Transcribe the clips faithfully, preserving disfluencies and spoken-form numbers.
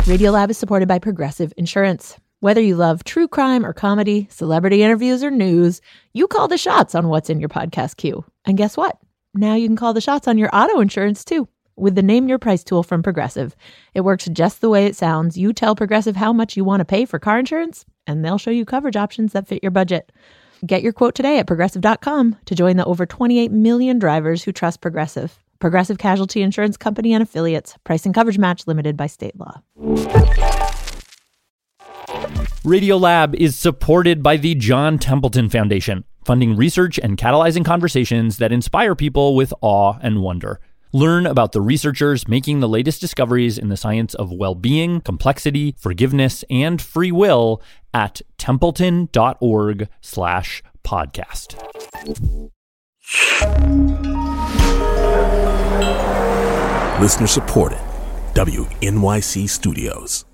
Radiolab is supported by Progressive Insurance. Whether you love true crime or comedy, celebrity interviews or news, you call the shots on what's in your podcast queue. And guess what? Now you can call the shots on your auto insurance too with the Name Your Price tool from Progressive. It works just the way it sounds. You tell Progressive how much you want to pay for car insurance, and they'll show you coverage options that fit your budget. Get your quote today at progressive dot com to join the over twenty-eight million drivers who trust Progressive. Progressive Casualty Insurance Company and Affiliates. Price and coverage match limited by state law. Radiolab is supported by the John Templeton Foundation, funding research and catalyzing conversations that inspire people with awe and wonder. Learn about the researchers making the latest discoveries in the science of well-being, complexity, forgiveness, and free will at templeton.org slash podcast. Listener supported. W N Y C Studios.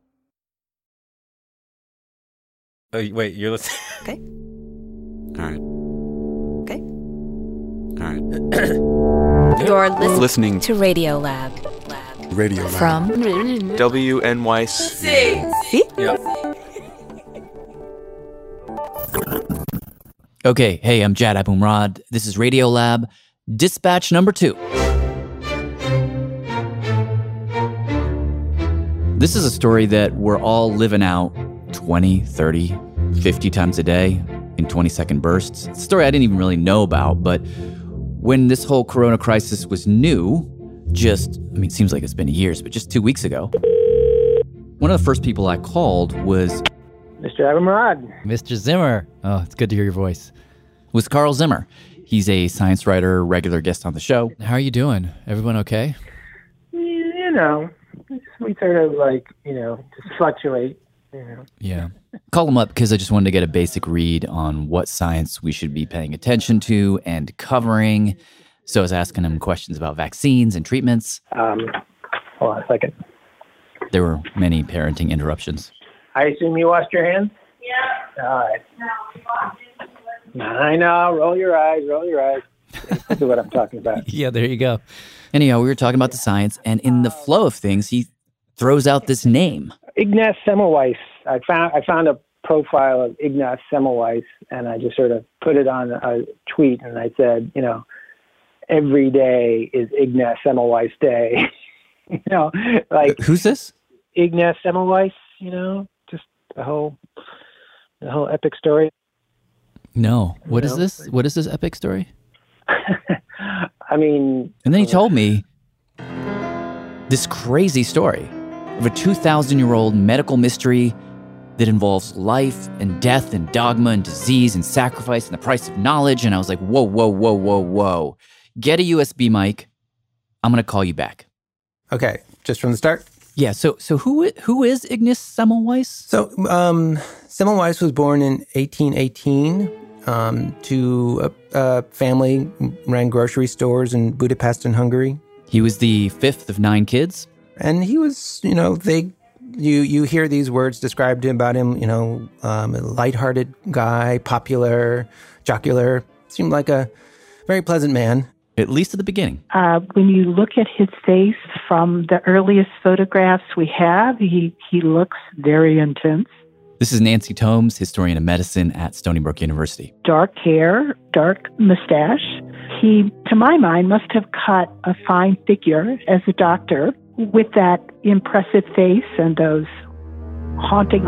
Oh, wait, you're listening? Okay. All right. Okay. All right. You're listening, listening to Radiolab. Lab. Radio Lab. From W N Y C. See? Yep. Okay, hey, I'm Jad Abumrad. This is Radiolab, dispatch number two. This is a story that we're all living out twenty, thirty, fifty times a day in twenty-second bursts. It's a story I didn't even really know about, but when this whole corona crisis was new, just, I mean, it seems like it's been years, but just two weeks ago, one of the first people I called was Mister Abumrad. Mister Zimmer. Oh, it's good to hear your voice. Was Carl Zimmer. He's a science writer, regular guest on the show. How are you doing? Everyone okay? You know, we sort of like, you know, just fluctuate, you know. Yeah. Call him up because I just wanted to get a basic read on what science we should be paying attention to and covering. So I was asking him questions about vaccines and treatments. Um, hold on a second. There were many parenting interruptions. I assume you washed your hands? Yeah. All right. I know. Roll your eyes. Roll your eyes. This is what I'm talking about. Yeah, there you go. Anyhow, we were talking about the science, and in the flow of things, he throws out this name. Ignaz Semmelweis. I found I found a profile of Ignaz Semmelweis, and I just sort of put it on a tweet, and I said, you know, every day is Ignaz Semmelweis Day. you know, like Who's this? Ignaz Semmelweis. You know, just the whole the whole epic story. No. What You is know? this? What is this epic story? I mean... And then he told me this crazy story of a two thousand year old medical mystery that involves life and death and dogma and disease and sacrifice and the price of knowledge. And I was like, whoa, whoa, whoa, whoa, whoa. Get a U S B mic. I'm going to call you back. Okay, just from the start? Yeah, so so who i- who is Ignaz Semmelweis? So, um, Semmelweis was born in eighteen eighteen um, to a, a family who ran grocery stores in Budapest and Hungary. He was the fifth of nine kids. And he was, you know, they, you you hear these words described about him, you know, um, a lighthearted guy, popular, jocular, seemed like a very pleasant man. At least at the beginning. Uh, when you look at his face from the earliest photographs we have, he, he looks very intense. This is Nancy Tomes, historian of medicine at Stony Brook University. Dark hair, dark mustache. He, to my mind, must have cut a fine figure as a doctor with that impressive face and those haunting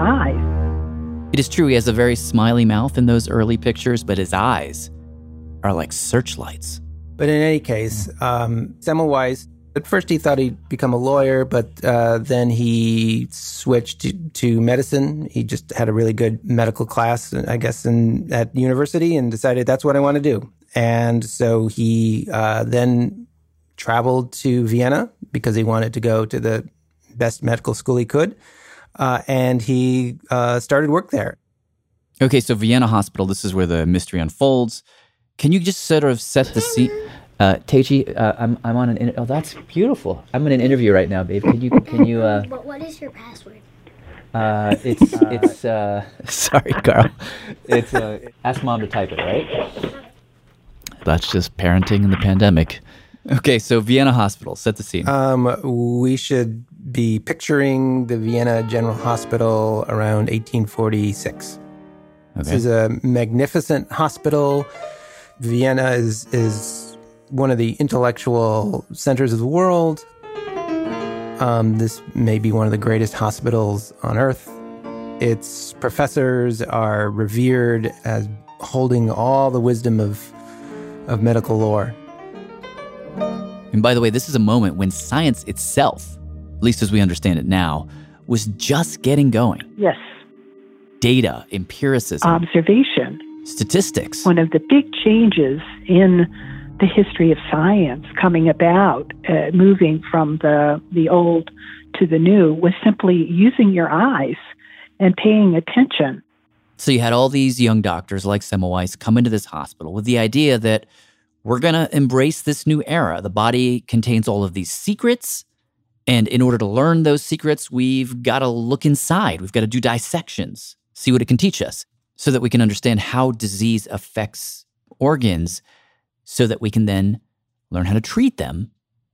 eyes. It is true, he has a very smiley mouth in those early pictures, but his eyes are like searchlights. But in any case, um, Semmelweis, at first he thought he'd become a lawyer, but uh, then he switched to, to medicine. He just had a really good medical class, I guess, in, at university and decided that's what I want to do. And so he uh, then traveled to Vienna because he wanted to go to the best medical school he could. Uh, and he uh, started work there. Okay, so Vienna Hospital, this is where the mystery unfolds. Can you just sort of set the scene? Uh, Teichi, uh, I'm I'm on an in- oh that's beautiful. I'm in an interview right now, babe. Can you can you? Uh, What what is your password? uh, it's it's uh, sorry, Carl. It's uh, ask mom to type it, right? That's just parenting in the pandemic. Okay, so Vienna Hospital, set the scene. Um, we should be picturing the Vienna General Hospital around eighteen forty-six. Okay. This is a magnificent hospital. Vienna is is one of the intellectual centers of the world. Um, this may be one of the greatest hospitals on earth. Its professors are revered as holding all the wisdom of of medical lore. And by the way, this is a moment when science itself, at least as we understand it now, was just getting going. Yes. Data, empiricism, observation, statistics. One of the big changes in the history of science coming about, uh, moving from the, the old to the new, was simply using your eyes and paying attention. So you had all these young doctors like Semmelweis come into this hospital with the idea that we're going to embrace this new era. The body contains all of these secrets, and in order to learn those secrets, we've got to look inside. We've got to do dissections, see what it can teach us, so that we can understand how disease affects organs, so that we can then learn how to treat them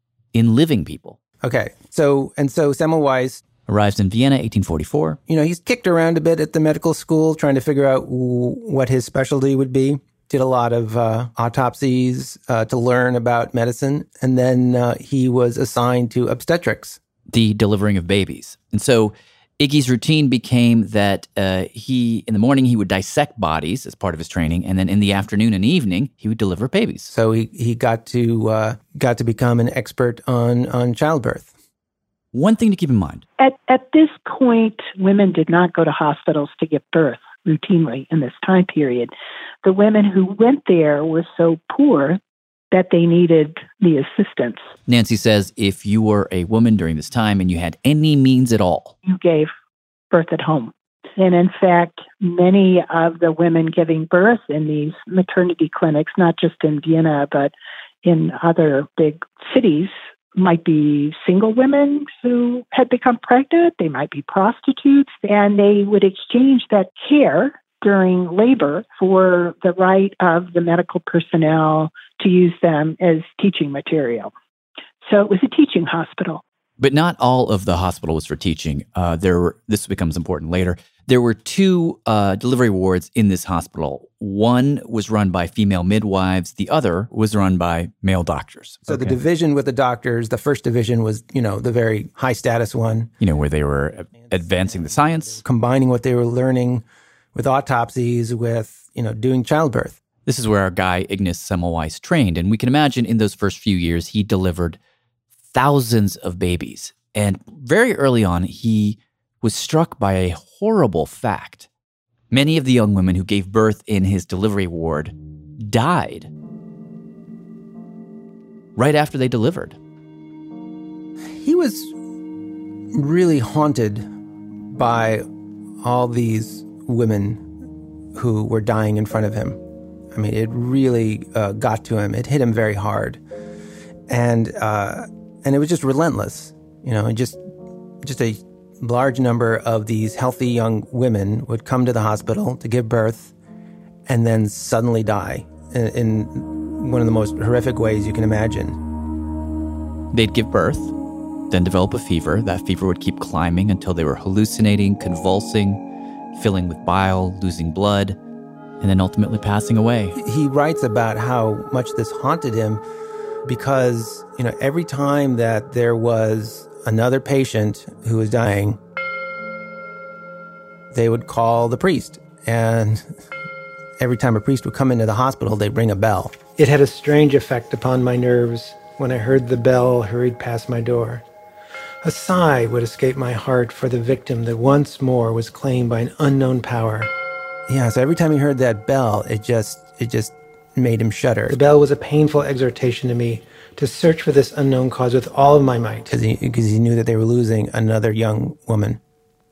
in living people. Okay, so, and so Semmelweis arrives in Vienna, eighteen forty-four. You know, he's kicked around a bit at the medical school, trying to figure out w- what his specialty would be. Did a lot of uh, autopsies uh, to learn about medicine. And then uh, he was assigned to obstetrics. The delivering of babies. And so Iggy's routine became that uh, he, in the morning, he would dissect bodies as part of his training. And then in the afternoon and evening, he would deliver babies. So he, he got to uh, got to become an expert on, on childbirth. One thing to keep in mind. At, at this point, women did not go to hospitals to give birth routinely in this time period. The women who went there were so poor that they needed the assistance. Nancy says if you were a woman during this time and you had any means at all, you gave birth at home. And in fact, many of the women giving birth in these maternity clinics, not just in Vienna, but in other big cities, might be single women who had become pregnant. They might be prostitutes, and they would exchange that care during labor for the right of the medical personnel to use them as teaching material. So it was a teaching hospital. But not all of the hospital was for teaching. Uh, there were, this becomes important later. There were two uh, delivery wards in this hospital. One was run by female midwives. The other was run by male doctors. So okay. The division with the doctors, the first division was, you know, the very high status one. You know, where they were advancing the science. Combining what they were learning with autopsies, with, you know, doing childbirth. This is where our guy, Ignaz Semmelweis, trained. And we can imagine in those first few years, he delivered thousands of babies. And very early on, he was struck by a horrible fact. Many of the young women who gave birth in his delivery ward died right after they delivered. He was really haunted by all these women who were dying in front of him. I mean, it really uh, got to him. It hit him very hard. And uh, and it was just relentless. You know, just just a large number of these healthy young women would come to the hospital to give birth and then suddenly die in, in one of the most horrific ways you can imagine. They'd give birth, then develop a fever. That fever would keep climbing until they were hallucinating, convulsing, filling with bile, losing blood, and then ultimately passing away. He writes about how much this haunted him because, you know, every time that there was another patient who was dying, they would call the priest. And every time a priest would come into the hospital, they'd ring a bell. It had a strange effect upon my nerves when I heard the bell hurried past my door. A sigh would escape my heart for the victim that once more was claimed by an unknown power. Yeah, so every time he heard that bell, it just it just made him shudder. The bell was a painful exhortation to me to search for this unknown cause with all of my might. Because he, because he knew that they were losing another young woman.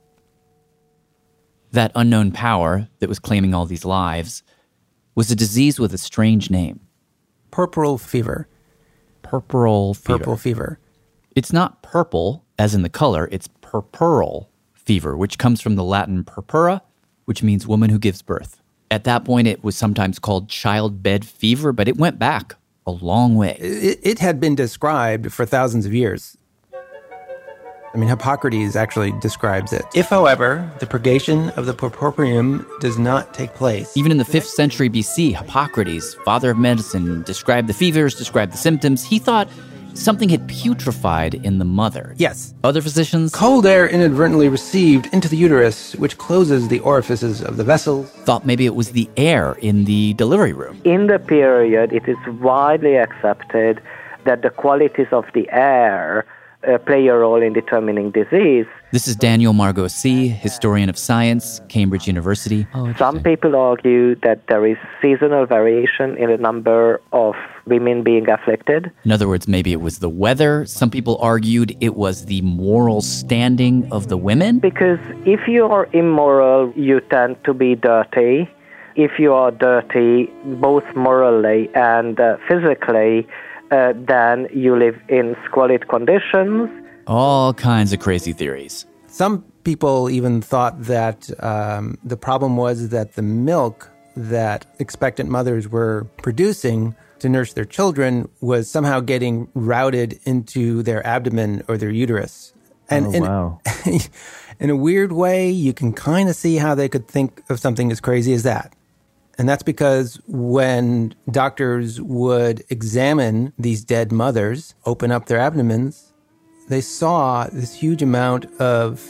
That unknown power that was claiming all these lives was a disease with a strange name. Puerperal fever. Puerperal fever. Purple fever. It's not purple, as in the color, it's purpural fever, which comes from the Latin purpura, which means woman who gives birth. At that point, it was sometimes called childbed fever, but it went back a long way. It, it had been described for thousands of years. I mean, Hippocrates actually describes it. If, however, the purgation of the purpurium does not take place. Even in the fifth century B C, Hippocrates, father of medicine, described the fevers, described the symptoms. He thought something had putrefied in the mother. Yes. Other physicians? Cold air inadvertently received into the uterus, which closes the orifices of the vessels. Thought maybe it was the air in the delivery room. In the period, it is widely accepted that the qualities of the air Uh, play a role in determining disease. This is Daniel Margossi, historian of science, Cambridge University. Oh, Some people argue that there is seasonal variation in the number of women being afflicted. In other words, maybe it was the weather. Some people argued it was the moral standing of the women. Because if you are immoral, you tend to be dirty. If you are dirty, both morally and uh, physically, Uh, then you live in squalid conditions. All kinds of crazy theories. Some people even thought that um, the problem was that the milk that expectant mothers were producing to nurse their children was somehow getting routed into their abdomen or their uterus. And oh, in, wow. in a weird way, you can kind of see how they could think of something as crazy as that. And that's because when doctors would examine these dead mothers, open up their abdomens, they saw this huge amount of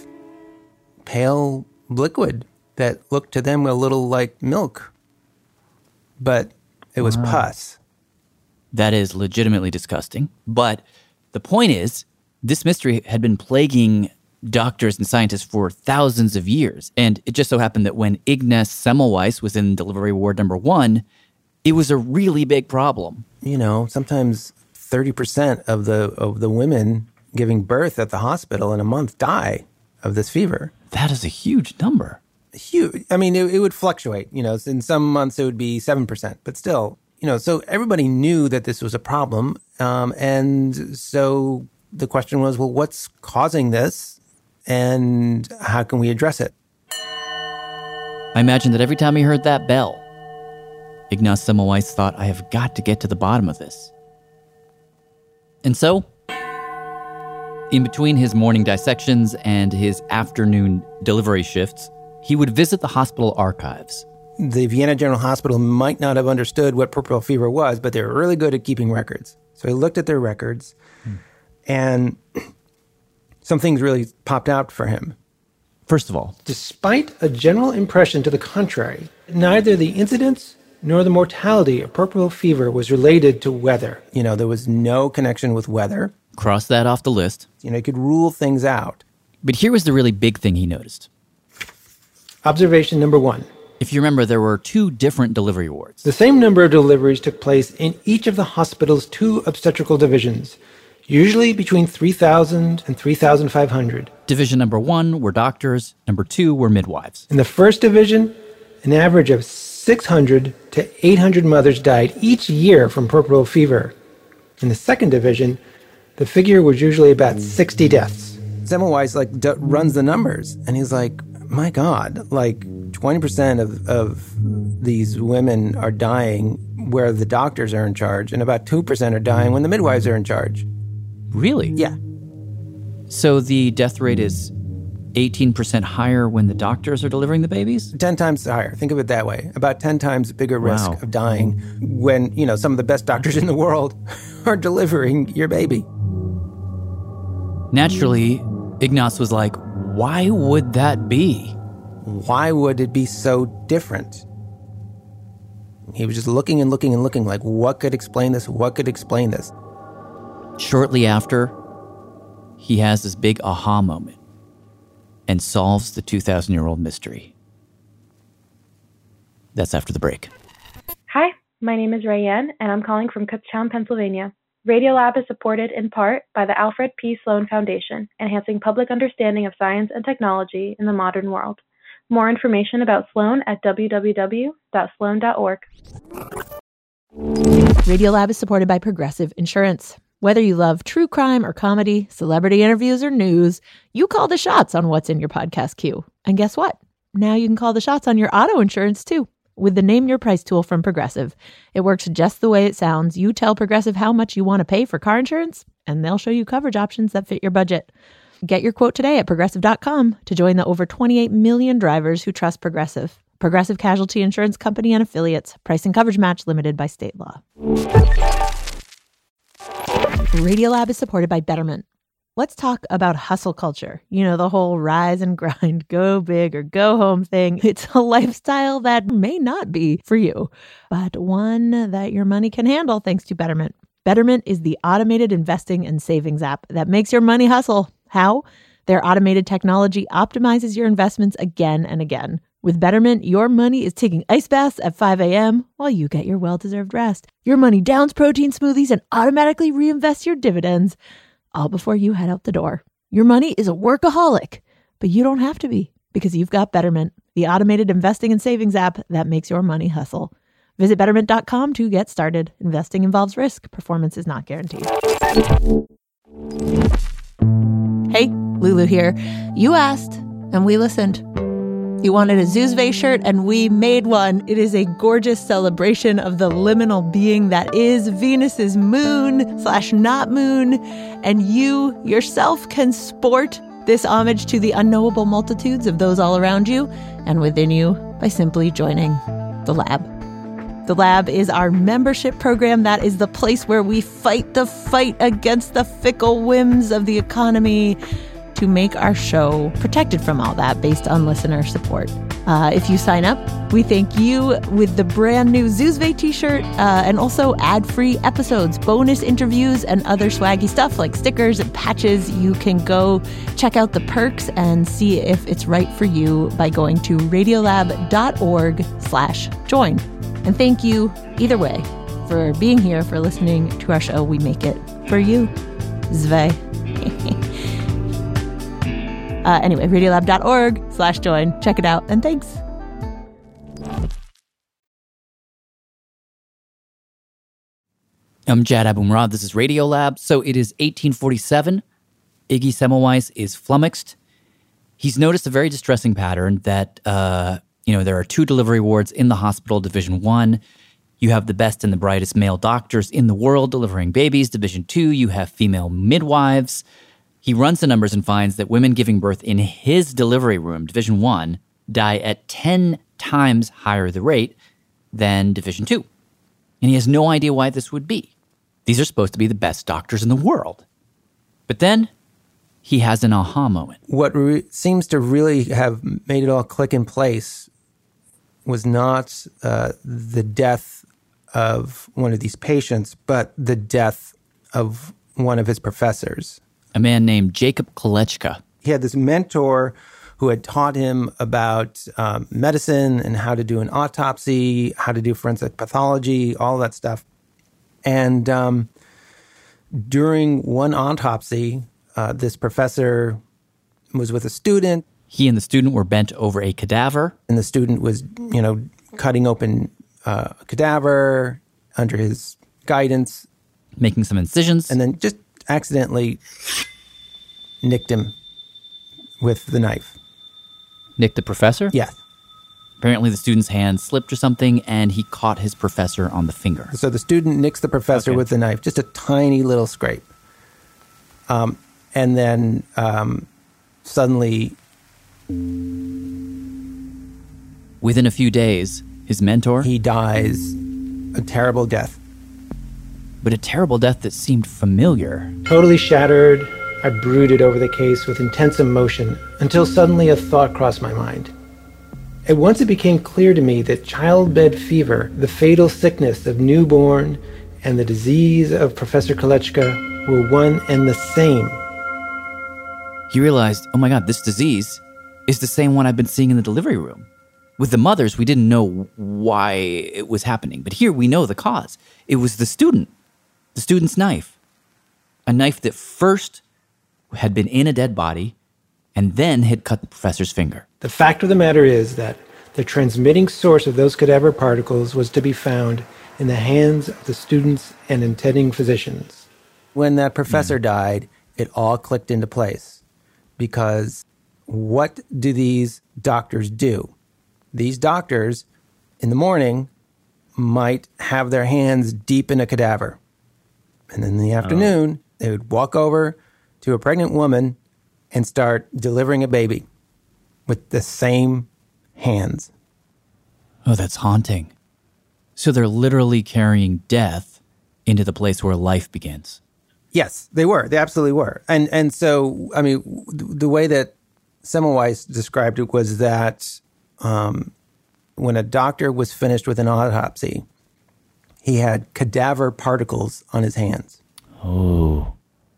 pale liquid that looked to them a little like milk. But it was wow. pus. That is legitimately disgusting. But the point is, this mystery had been plaguing doctors and scientists for thousands of years. And it just so happened that when Ignaz Semmelweis was in delivery ward number one, it was a really big problem. You know, sometimes thirty percent of the of the women giving birth at the hospital in a month die of this fever. That is a huge number. Huge. I mean, it, it would fluctuate. You know, in some months it would be seven percent, but still, you know, so everybody knew that this was a problem. Um, and so the question was, well, what's causing this? And how can we address it? I imagine that every time he heard that bell, Ignaz Semmelweis thought, I have got to get to the bottom of this. And so, in between his morning dissections and his afternoon delivery shifts, he would visit the hospital archives. The Vienna General Hospital might not have understood what puerperal fever was, but they were really good at keeping records. So he looked at their records, hmm. and some things really popped out for him. First of all, despite a general impression to the contrary, neither the incidence nor the mortality of puerperal fever was related to weather. You know, there was no connection with weather. Cross that off the list. You know, he could rule things out. But here was the really big thing he noticed. Observation number one. If you remember, there were two different delivery wards. The same number of deliveries took place in each of the hospital's two obstetrical divisions, usually between three thousand and three thousand five hundred. Division number one were doctors, number two were midwives. In the first division, an average of six hundred to eight hundred mothers died each year from puerperal fever. In the second division, the figure was usually about sixty deaths. Semmelweis like d- runs the numbers, and he's like, my God, like twenty percent of, of these women are dying where the doctors are in charge, and about two percent are dying when the midwives are in charge. Really? Yeah. So the death rate is eighteen percent higher when the doctors are delivering the babies? ten times higher. Think of it that way. About ten times bigger risk wow. of dying when, you know, some of the best doctors in the world are delivering your baby. Naturally, Ignaz was like, why would that be? Why would it be so different? He was just looking and looking and looking like, what could explain this? What could explain this? Shortly after, he has this big aha moment and solves the two thousand year old mystery. That's after the break. Hi, my name is Rayanne, and I'm calling from Kutztown, Pennsylvania. Radiolab is supported in part by the Alfred P. Sloan Foundation, enhancing public understanding of science and technology in the modern world. More information about Sloan at w w w dot sloan dot org. Radiolab is supported by Progressive Insurance. Whether you love true crime or comedy, celebrity interviews or news, you call the shots on what's in your podcast queue. And guess what? Now you can call the shots on your auto insurance too. With the Name Your Price tool from Progressive. It works just the way it sounds. You tell Progressive how much you want to pay for car insurance, and they'll show you coverage options that fit your budget. Get your quote today at progressive dot com to join the over twenty-eight million drivers who trust Progressive. Progressive Casualty Insurance Company and Affiliates. Price and coverage match limited by state law. Radiolab is supported by Betterment. Let's talk about hustle culture. You know, the whole rise and grind, go big or go home thing. It's a lifestyle that may not be for you, but one that your money can handle thanks to Betterment. Betterment is the automated investing and savings app that makes your money hustle. How? Their automated technology optimizes your investments again and again. With Betterment, your money is taking ice baths at five a.m. while you get your well-deserved rest. Your money downs protein smoothies and automatically reinvests your dividends, all before you head out the door. Your money is a workaholic, but you don't have to be, because you've got Betterment, the automated investing and savings app that makes your money hustle. Visit betterment dot com to get started. Investing involves risk. Performance is not guaranteed. Hey, Lulu here. You asked, and we listened. You wanted a Zuzve shirt, and we made one. It is a gorgeous celebration of the liminal being that is Venus's moon slash not moon. And you yourself can sport this homage to the unknowable multitudes of those all around you and within you by simply joining the lab. The Lab is our membership program that is the place where we fight the fight against the fickle whims of the economy to make our show protected from all that based on listener support. Uh, if you sign up, we thank you with the brand new Zuzve t-shirt uh, and also ad-free episodes, bonus interviews, and other swaggy stuff like stickers and patches. You can go check out the perks and see if it's right for you by going to radiolab dot org slash join. And thank you, either way, for being here, for listening to our show. We make it for you. Zve. uh, anyway, radiolab dot org slash join. Check it out, and thanks. I'm Jad Abumrad. This is Radiolab. So it is eighteen forty-seven. Iggy Semmelweis is flummoxed. He's noticed a very distressing pattern that... Uh, You know, there are two delivery wards in the hospital, Division One. You have the best and the brightest male doctors in the world delivering babies. Division Two, you have female midwives. He runs the numbers and finds that women giving birth in his delivery room, Division One, die at ten times higher the rate than Division Two. And he has no idea why this would be. These are supposed to be the best doctors in the world. But then he has an aha moment. What re- seems to really have made it all click in place was not uh, the death of one of these patients, but the death of one of his professors. A man named Jacob Kolechka. He had this mentor who had taught him about um, medicine and how to do an autopsy, how to do forensic pathology, all that stuff. And um, during one autopsy, uh, this professor was with a student. He and the student were bent over a cadaver. And the student was, you know, cutting open uh, a cadaver under his guidance. Making some incisions. And then just accidentally nicked him with the knife. Nicked the professor? Yes. Apparently the student's hand slipped or something, and he caught his professor on the finger. So the student nicks the professor okay. with the knife, just a tiny little scrape. Um, and then um, suddenly... Within a few days, his mentor... He dies a terrible death. But a terrible death that seemed familiar. Totally shattered, I brooded over the case with intense emotion until suddenly a thought crossed my mind. At once it became clear to me that childbed fever, the fatal sickness of newborn, and the disease of Professor Kolechka were one and the same. He realized, oh my God, this disease is the same one I've been seeing in the delivery room. With the mothers, we didn't know why it was happening. But here we know the cause. It was the student, the student's knife. A knife that first had been in a dead body and then had cut the professor's finger. The fact of the matter is that the transmitting source of those cadaver particles was to be found in the hands of the students and attending physicians. When that professor mm. died, it all clicked into place. Because what do these doctors do? These doctors, in the morning, might have their hands deep in a cadaver. And then in the afternoon, oh. they would walk over to a pregnant woman and start delivering a baby with the same hands. Oh, that's haunting. So they're literally carrying death into the place where life begins. Yes, they were. They absolutely were. And and so, I mean, the way that Semmelweis described it was that um, when a doctor was finished with an autopsy, he had cadaver particles on his hands. Oh.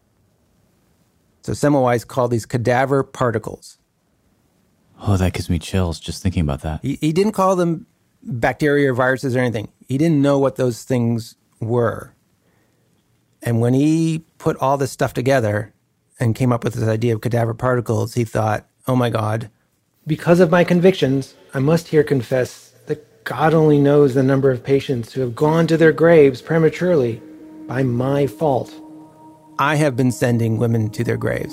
So Semmelweis called these cadaver particles. Oh, that gives me chills just thinking about that. He, he didn't call them bacteria or viruses or anything. He didn't know what those things were. And when he put all this stuff together and came up with this idea of cadaver particles, he thought, oh my God. Because of my convictions, I must here confess that God only knows the number of patients who have gone to their graves prematurely by my fault. I have been sending women to their graves.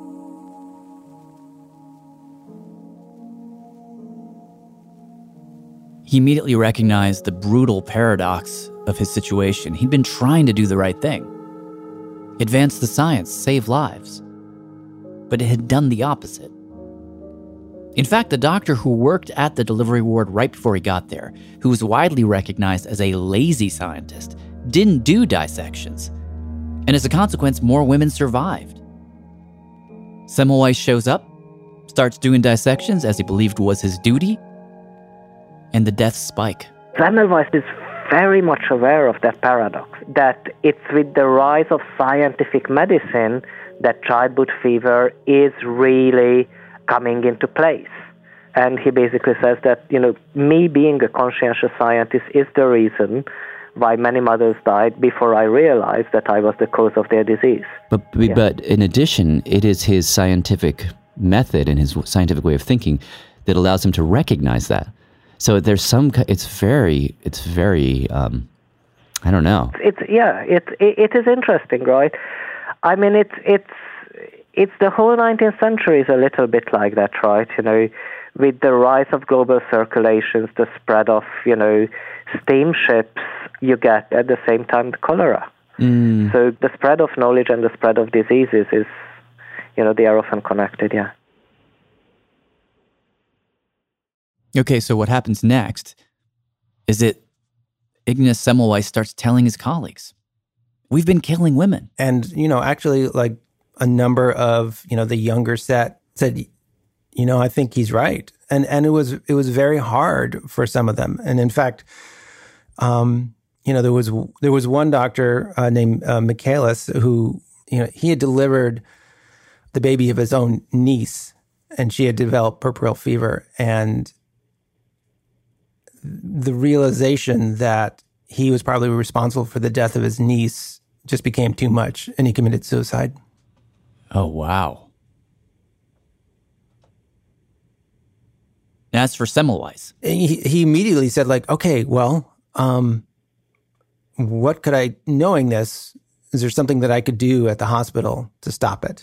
He immediately recognized the brutal paradox of his situation. He'd been trying to do the right thing, advance the science, save lives, but it had done the opposite. In fact, the doctor who worked at the delivery ward right before he got there, who was widely recognized as a lazy scientist, didn't do dissections. And as a consequence, more women survived. Semmelweis shows up, starts doing dissections as he believed was his duty, and the deaths spike. Semmelweis is very much aware of that paradox, that it's with the rise of scientific medicine that childhood fever is really coming into place. And he basically says that, you know, me being a conscientious scientist is the reason why many mothers died before I realized that I was the cause of their disease. But Yeah. but in addition, it is his scientific method and his scientific way of thinking that allows him to recognize that. So there's some. It's very. It's very. Um, I don't know. It's yeah. It, it it is interesting, right? I mean, it's it's it's the whole nineteenth century is a little bit like that, right? You know, with the rise of global circulations, the spread of you know steamships, you get at the same time the cholera. Mm. So the spread of knowledge and the spread of diseases is, you know, they are often connected. Yeah. Okay, so what happens next is that Ignaz Semmelweis starts telling his colleagues, we've been killing women. And, you know, actually, like a number of, you know, the younger set said, you know, I think he's right. And and it was it was very hard for some of them. And in fact, um, you know, there was there was one doctor uh, named uh, Michaelis who, you know, he had delivered the baby of his own niece, and she had developed puerperal fever. And the realization that he was probably responsible for the death of his niece just became too much, and he committed suicide. Oh, wow. As for Semmelweis, He, he immediately said, like, okay, well, um, what could I, knowing this, is there something that I could do at the hospital to stop it?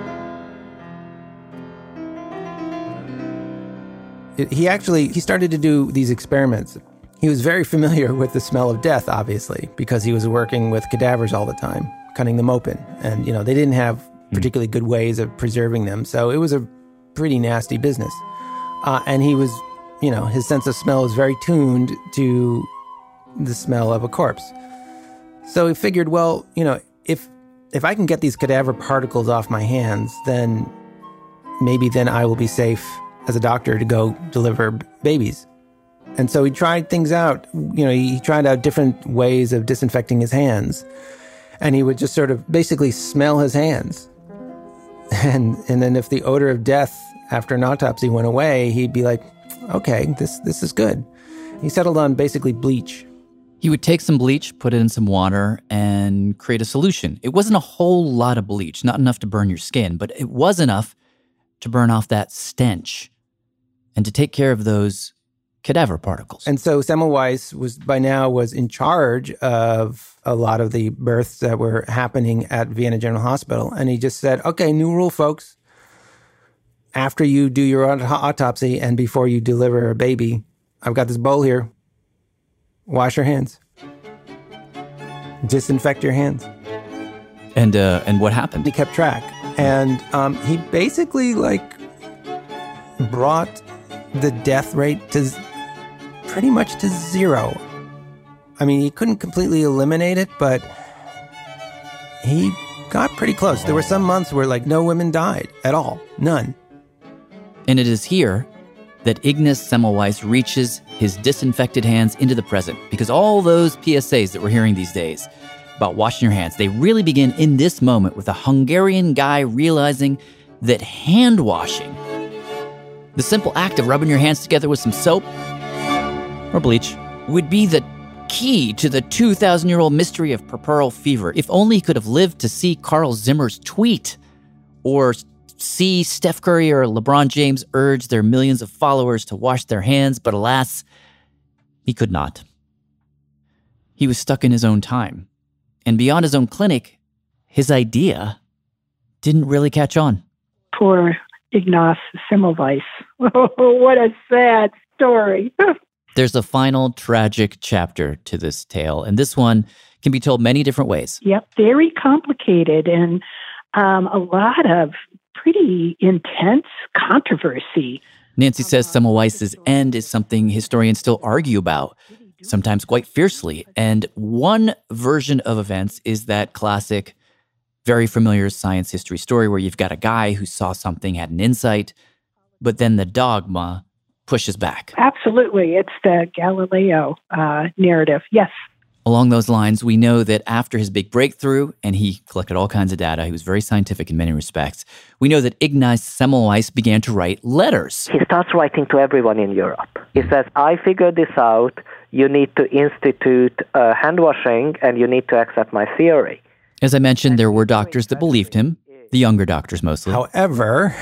He actually, he started to do these experiments. He was very familiar with the smell of death, obviously, because he was working with cadavers all the time, cutting them open. And, you know, they didn't have particularly good ways of preserving them. So it was a pretty nasty business. Uh, and he was, you know, his sense of smell was very tuned to the smell of a corpse. So he figured, well, you know, if if I can get these cadaver particles off my hands, then maybe then I will be safe as a doctor to go deliver babies. And so he tried things out. You know, he tried out different ways of disinfecting his hands. And he would just sort of basically smell his hands. And and then if the odor of death after an autopsy went away, he'd be like, okay, this this is good. He settled on basically bleach. he would take some bleach, put it in some water, and create a solution. It wasn't a whole lot of bleach, not enough to burn your skin, but it was enough to burn off that stench and to take care of those cadaver particles. And so Semmelweis was by now was in charge of a lot of the births that were happening at Vienna General Hospital. And he just said, okay, new rule, folks. After you do your aut- autopsy and before you deliver a baby, I've got this bowl here. Wash your hands. Disinfect your hands. And uh, and what happened? He kept track And um, he basically, like, brought the death rate to z- pretty much to zero. I mean, he couldn't completely eliminate it, but he got pretty close. There were some months where, like, no women died at all. None. And it is here that Ignaz Semmelweis reaches his disinfected hands into the present, because all those P S As that we're hearing these days about washing your hands, they really begin in this moment with a Hungarian guy realizing that hand washing, the simple act of rubbing your hands together with some soap or bleach, would be the key to the two thousand year old mystery of puerperal fever. If only he could have lived to see Carl Zimmer's tweet, or see Steph Curry or LeBron James urge their millions of followers to wash their hands, but alas, he could not. He was stuck in his own time. And beyond his own clinic, his idea didn't really catch on. Poor Ignaz Semmelweis. Oh, what a sad story. There's a final tragic chapter to this tale, and this one can be told many different ways. Yep, very complicated and um, a lot of pretty intense controversy. Nancy says Semmelweis's end is something historians still argue about, sometimes quite fiercely. And one version of events is that classic, very familiar science history story where you've got a guy who saw something, had an insight, but then the dogma pushes back. Absolutely. It's the Galileo uh, narrative. Yes. Along those lines, we know that after his big breakthrough, and he collected all kinds of data, he was very scientific in many respects, we know that Ignaz Semmelweis began to write letters. He starts writing to everyone in Europe. He says, I figured this out. You need to institute uh, hand washing, and you need to accept my theory. As I mentioned, there were doctors that believed him, the younger doctors mostly. However,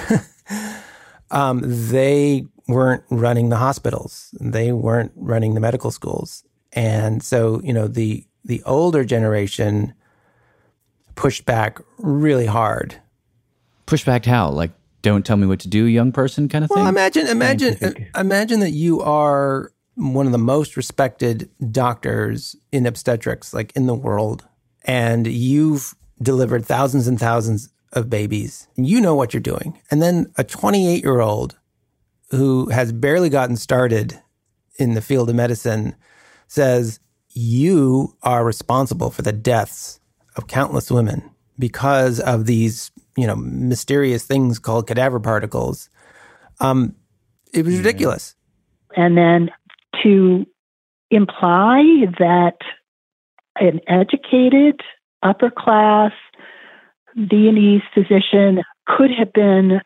um, they weren't running the hospitals. They weren't running the medical schools. And so, you know, the the older generation pushed back really hard. Pushed back how? Like, don't tell me what to do, young person kind of thing? Well, imagine, imagine, imagine that you are one of the most respected doctors in obstetrics, like in the world, and you've delivered thousands and thousands of babies. And you know what you're doing. And then a twenty-eight-year-old who has barely gotten started in the field of medicine says, you are responsible for the deaths of countless women because of these, you know, mysterious things called cadaver particles. Um, it was ridiculous. And then to imply that an educated, upper class Viennese physician could have been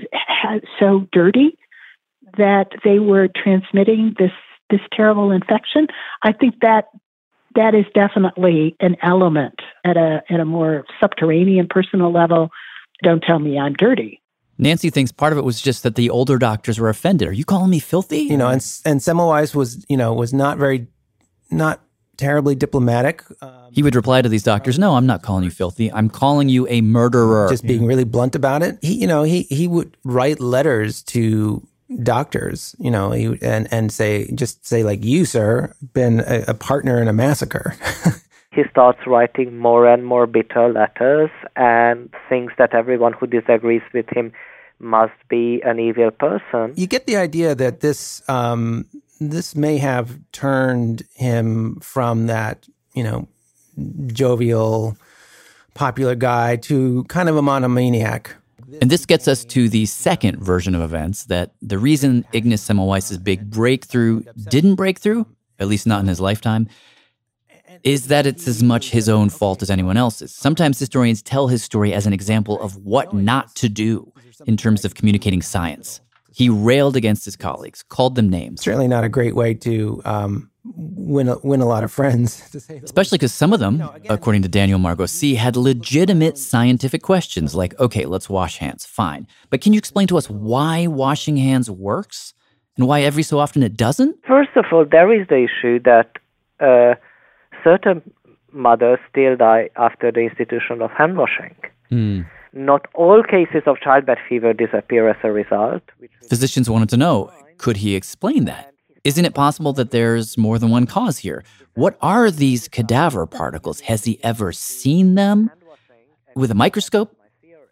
so dirty that they were transmitting this this terrible infection, I think that that is definitely an element at a at a more subterranean personal level. Don't tell me I'm dirty. Nancy thinks part of it was just that the older doctors were offended. Are you calling me filthy? You know, and and Semmelweis was, you know, was not very, not terribly diplomatic. Um, he would reply to these doctors, no, I'm not calling you filthy. I'm calling you a murderer. Just being really blunt about it. He, you know, he he would write letters to doctors, you know, he, and, and say, just say like, you, sir, been a, a partner in a massacre. He starts writing more and more bitter letters and thinks that everyone who disagrees with him must be an evil person. You get the idea that this, um, this may have turned him from that, you know, jovial, popular guy to kind of a monomaniac. And this gets us to the second version of events, that the reason Ignaz Semmelweis' big breakthrough didn't break through, at least not in his lifetime, is that it's as much his own fault as anyone else's. Sometimes historians tell his story as an example of what not to do in terms of communicating science. He railed against his colleagues, called them names. Certainly not a great way to um, win a, win a lot of friends. Especially because some of them, according to Daniel Margossi, had legitimate scientific questions like, okay, let's wash hands, fine. But can you explain to us why washing hands works and why every so often it doesn't? First of all, there is the issue that uh, certain mothers still die after the institution of hand washing. Mm. Not all cases of childbed fever disappear as a result. Physicians wanted to know, could he explain that? Isn't it possible that there's more than one cause here? What are these cadaver particles? Has he ever seen them with a microscope?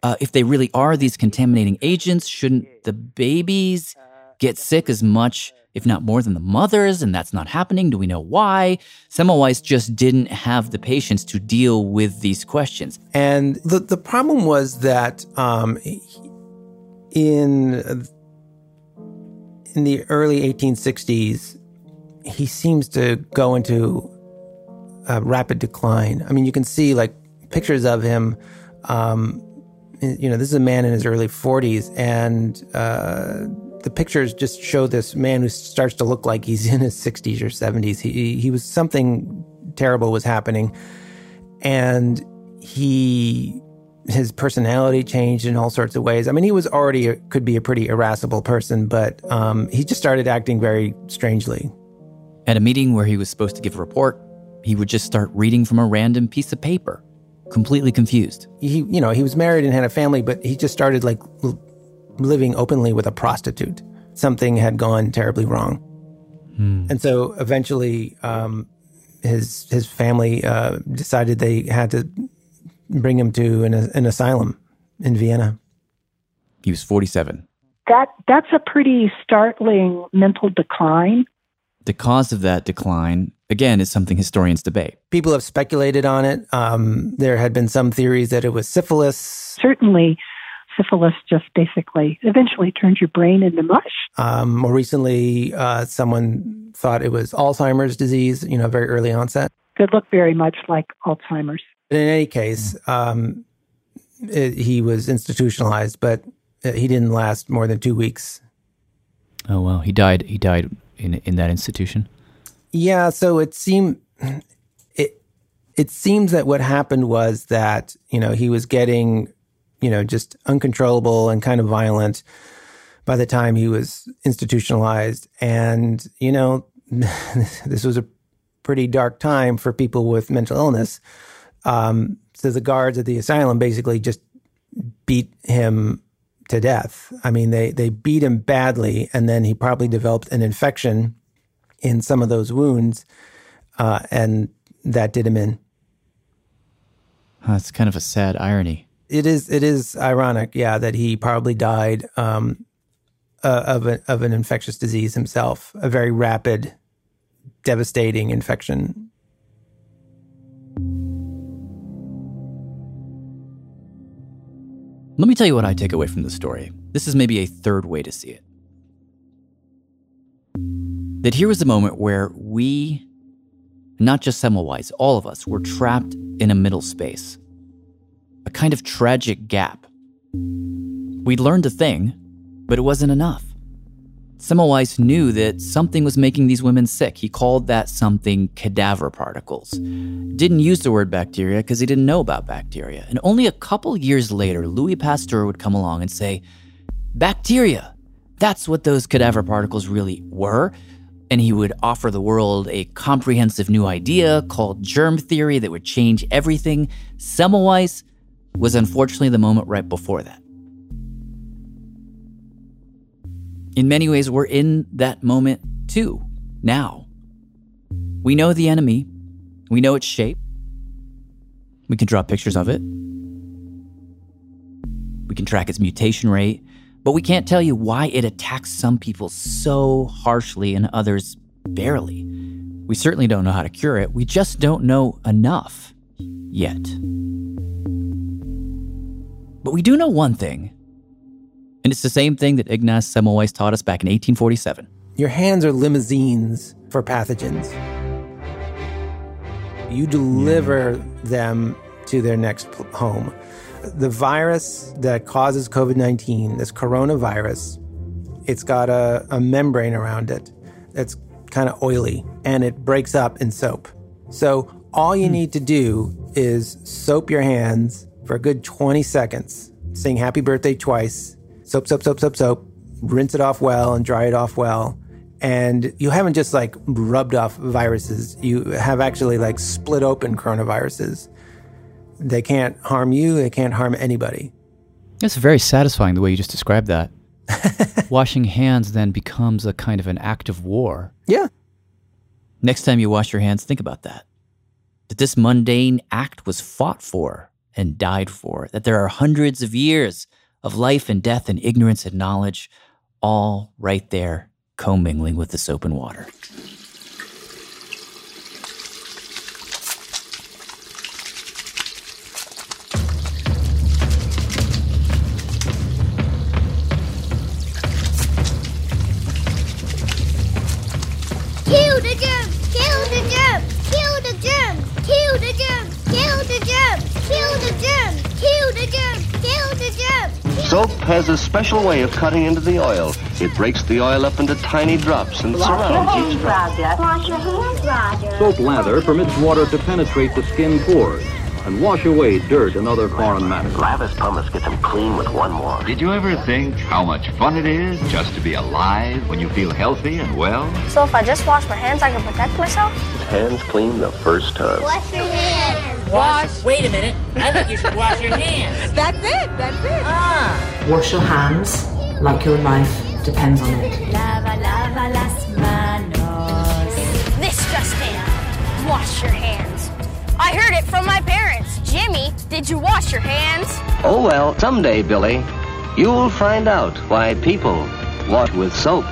Uh, if they really are these contaminating agents, shouldn't the babies get sick as much, if not more, than the mothers? And that's not happening. Do we know why? Semmelweis just didn't have the patience to deal with these questions. And the, the problem was that um, in, in the early eighteen sixties, he seems to go into a rapid decline. I mean, you can see like pictures of him. Um, you know, this is a man in his early forties, and uh, the pictures just show this man who starts to look like he's in his sixties or seventies. He he was something terrible was happening, and he his personality changed in all sorts of ways. I mean, he was already a, could be a pretty irascible person, but um, he just started acting very strangely. At a meeting where he was supposed to give a report, he would just start reading from a random piece of paper, completely confused. He, you know, he was married and had a family, but he just started like l- living openly with a prostitute. Something had gone terribly wrong. Hmm. And so eventually um, his his family uh, decided they had to bring him to an, an asylum in Vienna. He was forty-seven. That that's a pretty startling mental decline. The cause of that decline, again, is something historians debate. People have speculated on it. Um, there had been some theories that it was syphilis. Certainly, syphilis just basically eventually turns your brain into mush. Um, more recently, uh, someone thought it was Alzheimer's disease, you know, very early onset. Could look very much like Alzheimer's. In any case, um, it, he was institutionalized, but he didn't last more than two weeks. Oh, well, he died. He died in in that institution. Yeah, so it seemed it it seems that what happened was that, you know, he was getting, you know, just uncontrollable and kind of violent by the time he was institutionalized. And, you know, this was a pretty dark time for people with mental illness. Um, so the guards at the asylum basically just beat him to death. I mean, they, they beat him badly, and then he probably developed an infection in some of those wounds, uh, and that did him in. That's kind of a sad irony. It is. It is ironic, yeah, that he probably died um, uh, of a, of an infectious disease himself, a very rapid, devastating infection. Let me tell you what I take away from the story. This is maybe a third way to see it. That here was a moment where we, not just Semmelweis, all of us, were trapped in a middle space. A kind of tragic gap. We'd learned a thing, but it wasn't enough. Semmelweis knew that something was making these women sick. He called that something cadaver particles. Didn't use the word bacteria because he didn't know about bacteria. And only a couple years later, Louis Pasteur would come along and say, bacteria, that's what those cadaver particles really were. And he would offer the world a comprehensive new idea called germ theory that would change everything. Semmelweis was unfortunately the moment right before that. In many ways, we're in that moment too, now. We know the enemy. We know its shape. We can draw pictures of it. We can track its mutation rate, but we can't tell you why it attacks some people so harshly and others barely. We certainly don't know how to cure it. We just don't know enough yet. But we do know one thing. And it's the same thing that Ignaz Semmelweis taught us back in eighteen forty-seven. Your hands are limousines for pathogens. You deliver them to their next home. The virus that causes covid nineteen, this coronavirus, it's got a, a membrane around it that's kind of oily, and it breaks up in soap. So all you need to do is soap your hands for a good twenty seconds, sing happy birthday twice, soap, soap, soap, soap, soap, rinse it off well and dry it off well. And you haven't just like rubbed off viruses. You have actually like split open coronaviruses. They can't harm you. They can't harm anybody. It's very satisfying the way you just described that. Washing hands then becomes a kind of an act of war. Yeah. Next time you wash your hands, think about that. That this mundane act was fought for and died for, that there are hundreds of years of life and death and ignorance and knowledge, all right there commingling with the soap and water. Kill the germs! Kill the germs! Kill the germs! Kill the germs! Kill the germs! Kill the germs! Kill the germs! Kill the germs! Soap has a special way of cutting into the oil. It breaks the oil up into tiny drops and surrounds each drop. Wash your hands, Roger. Soap lather permits water to penetrate the skin pores and wash away dirt and other foreign matter. Lavis pumice gets them clean with one more. Did you ever think how much fun it is just to be alive when you feel healthy and well? So if I just wash my hands, I can protect myself? Hands clean the first time. Wash your hands. Wash. Wait a minute. I think you should wash your hands. That's it. That's it. Ah. Wash your hands like your life depends on it. Lava, lava las manos. This just in. Wash your hands. I heard it from my parents. Jimmy, did you wash your hands? Oh well, someday, Billy, you'll find out why people wash with soap.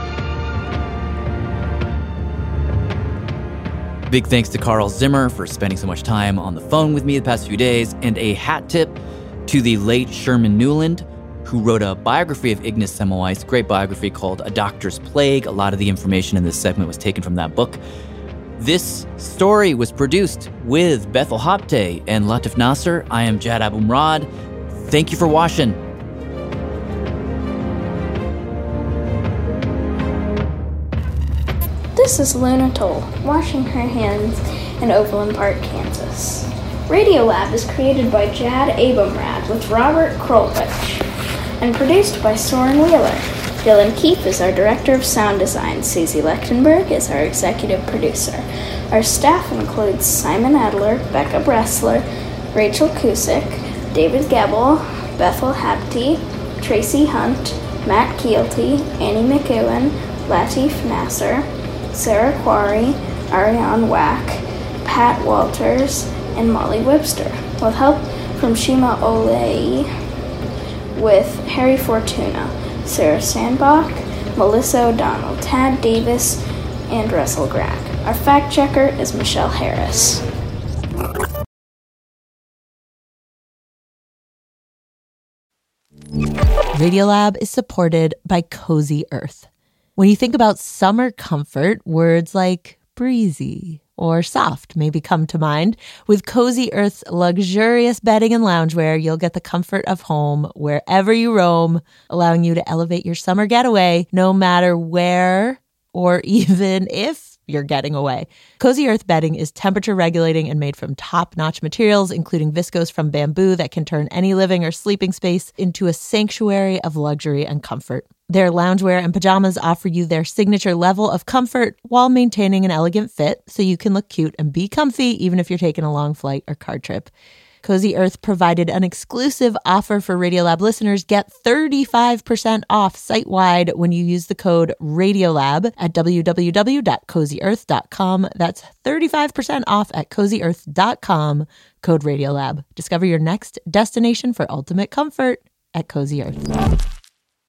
Big thanks to Carl Zimmer for spending so much time on the phone with me the past few days, and a hat tip to the late Sherman Newland, who wrote a biography of Ignaz Semmelweis, great biography called A Doctor's Plague. A lot of the information in this segment was taken from that book. This story was produced with Bethel Hapte and Latif Nasser. I am Jad Abumrad. Thank you for watching. This is Luna Toll, washing her hands in Overland Park, Kansas. Radiolab is created by Jad Abumrad with Robert Krolwich and produced by Soren Wheeler. Dylan Keefe is our director of sound design. Susie Lechtenberg is our executive producer. Our staff includes Simon Adler, Becca Bressler, Rachel Cusick, David Gebel, Bethel Hapte, Tracy Hunt, Matt Keelty, Annie McEwen, Latif Nasser, Sarah Quarry, Ariane Wack, Pat Walters, and Molly Webster, with help from Shima Olei, with Harry Fortuna, Sarah Sandbach, Melissa O'Donnell, Tad Davis, and Russell Grack. Our fact checker is Michelle Harris. Radiolab is supported by Cozy Earth. When you think about summer comfort, words like breezy or soft maybe come to mind. With Cozy Earth's luxurious bedding and loungewear, you'll get the comfort of home wherever you roam, allowing you to elevate your summer getaway no matter where or even if you're getting away. Cozy Earth bedding is temperature regulating and made from top-notch materials, including viscose from bamboo that can turn any living or sleeping space into a sanctuary of luxury and comfort. Their loungewear and pajamas offer you their signature level of comfort while maintaining an elegant fit, so you can look cute and be comfy even if you're taking a long flight or car trip. Cozy Earth provided an exclusive offer for Radiolab listeners. Get thirty-five percent off site-wide when you use the code RADIOLAB at w w w dot cozy earth dot com. That's thirty-five percent off at cozy earth dot com, code RADIOLAB. Discover your next destination for ultimate comfort at Cozy Earth.